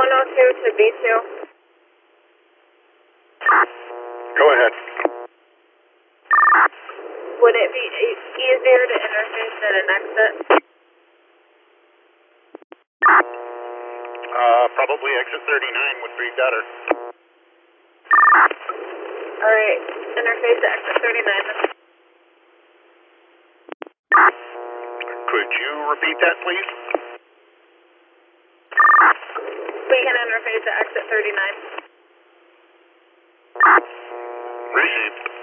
102 to B2. Go ahead. Would it be easier to interface at an exit? Probably exit 39 would be better. Alright, interface at exit 39. Could you repeat that, please? We can interface at exit 39. Received.